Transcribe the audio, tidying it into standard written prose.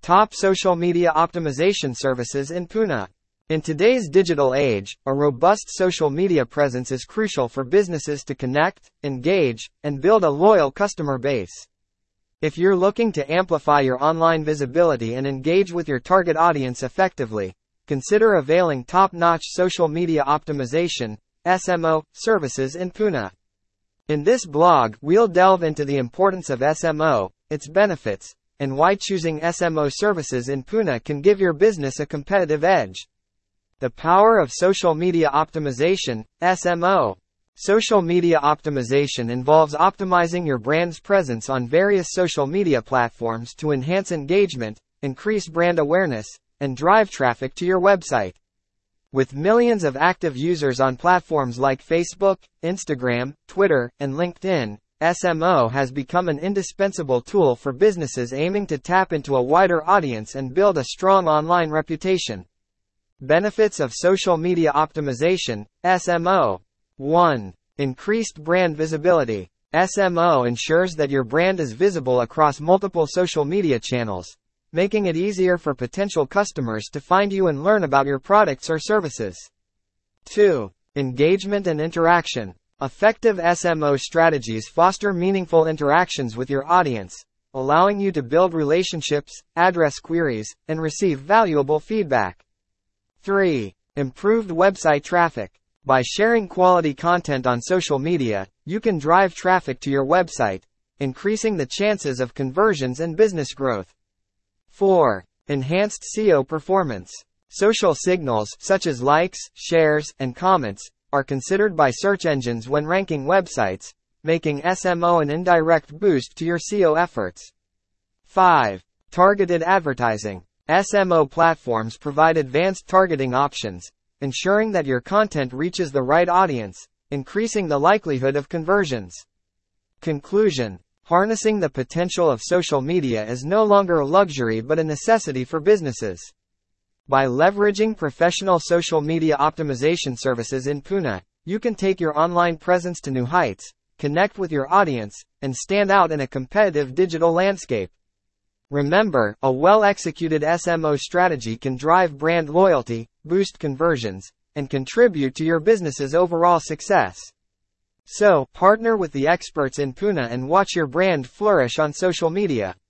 Top social media optimization services in Pune. In today's digital age, a robust social media presence is crucial for businesses to connect, engage, and build a loyal customer base. If you're looking to amplify your online visibility and engage with your target audience effectively, consider availing top-notch social media optimization (SMO) services in Pune. In this blog, we'll delve into the importance of SMO, its benefits, and why choosing SMO services in Pune can give your business a competitive edge. The power of social media optimization, SMO. Social media optimization involves optimizing your brand's presence on various social media platforms to enhance engagement, increase brand awareness, and drive traffic to your website. With millions of active users on platforms like Facebook, Instagram, Twitter, and LinkedIn, SMO has become an indispensable tool for businesses aiming to tap into a wider audience and build a strong online reputation. Benefits of social media optimization, SMO. 1. Increased brand visibility. SMO ensures that your brand is visible across multiple social media channels, making it easier for potential customers to find you and learn about your products or services. 2. Engagement and interaction. Effective SMO strategies foster meaningful interactions with your audience, allowing you to build relationships, address queries, and receive valuable feedback. 3. Improved website traffic. By sharing quality content on social media, you can drive traffic to your website, increasing the chances of conversions and business growth. 4. Enhanced SEO performance. Social signals, such as likes, shares, and comments, are considered by search engines when ranking websites, making SMO an indirect boost to your SEO efforts. 5. Targeted advertising. SMO platforms provide advanced targeting options, ensuring that your content reaches the right audience, increasing the likelihood of conversions. Conclusion. Harnessing the potential of social media is no longer a luxury but a necessity for businesses. By leveraging professional social media optimization services in Pune, you can take your online presence to new heights, connect with your audience, and stand out in a competitive digital landscape. Remember, a well-executed SMO strategy can drive brand loyalty, boost conversions, and contribute to your business's overall success. So, partner with the experts in Pune and watch your brand flourish on social media.